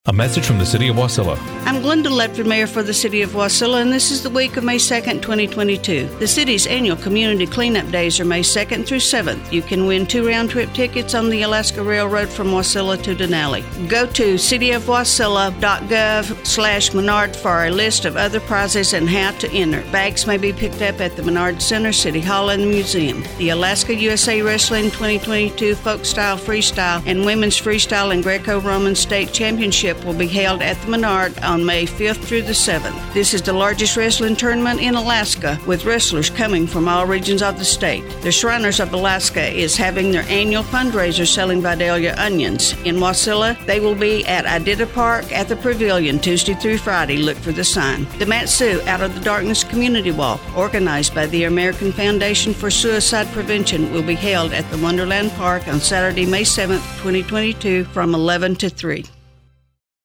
A message from the City of Wasilla. I'm Glenda Ledford, Mayor for the City of Wasilla, and this is the week of May 2nd, 2022. The city's annual Community Cleanup Days are May 2nd through 7th. You can win 2 round-trip tickets on the Alaska Railroad from Wasilla to Denali. Go to cityofwasilla.gov/Menard for a list of other prizes and how to enter. Bags may be picked up at the Menard Center, City Hall, and the museum. The Alaska USA Wrestling 2022 Folk Style Freestyle and Women's Freestyle and Greco-Roman State Championship will be held at the Menard on May 5th through the 7th. This is the largest wrestling tournament in Alaska, with wrestlers coming from all regions of the state. The Shriners of Alaska is having their annual fundraiser selling Vidalia onions. In Wasilla, they will be at Iditarod Park at the Pavilion Tuesday through Friday. Look for the sign. The Mat-Su Out of the Darkness Community Walk, organized by the American Foundation for Suicide Prevention, will be held at the Wonderland Park on Saturday, May 7th, 2022 from 11 to 3.